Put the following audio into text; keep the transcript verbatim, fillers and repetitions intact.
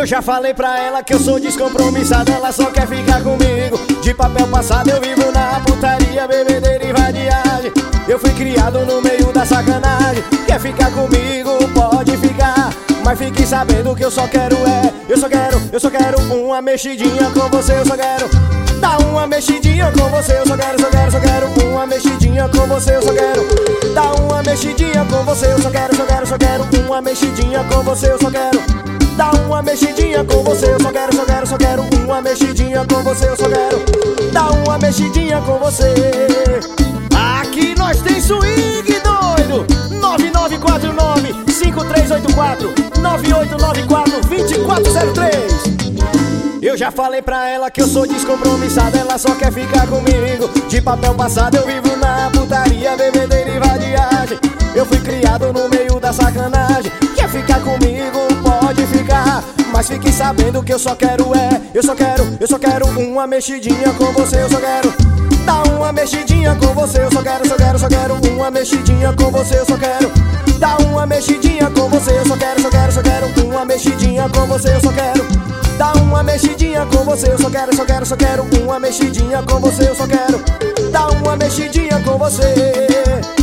Eu já falei pra ela que eu sou descompromissado, ela só quer ficar comigo. De papel passado eu vivo na putaria, bebedeira e vadiagem. Eu fui criado no meio da sacanagem. Quer ficar comigo, pode ficar, mas fique sabendo que eu só quero é Eu só quero, eu só quero uma mexidinha com você. Eu só quero dar uma mexidinha com você. Eu só quero, só quero, só quero uma mexidinha com você. Eu só quero dar uma mexidinha com você. Eu só quero, só quero, só quero uma mexidinha com você. Eu só quero dar uma mexidinha com você. Eu só quero, só quero, só quero uma mexidinha com você. Eu só quero dar uma mexidinha com você. Aqui nós tem swing doido. Nove nove quatro nove cinco três oito quatro nove oito nove quatro dois quatro zero três. Eu já falei pra ela que eu sou descompromissado, ela só quer ficar comigo. De papel passado eu vivo na putaria, bebedeira e vadiagem. Eu fui criado no meio da sacanagem. Quer ficar comigo, pode ficar, mas fique sabendo que eu só quero é Eu só quero, eu só quero uma mexidinha com você. Eu só quero dar uma mexidinha com você. Eu só quero, só quero, só quero uma mexidinha com você. Eu só quero dar uma mexidinha com você. Eu só quero, só quero, só quero uma mexidinha com você. Eu só quero dar uma mexidinha com você. Eu só quero, só quero, só quero uma mexidinha com você. Eu só quero dar uma mexidinha com você.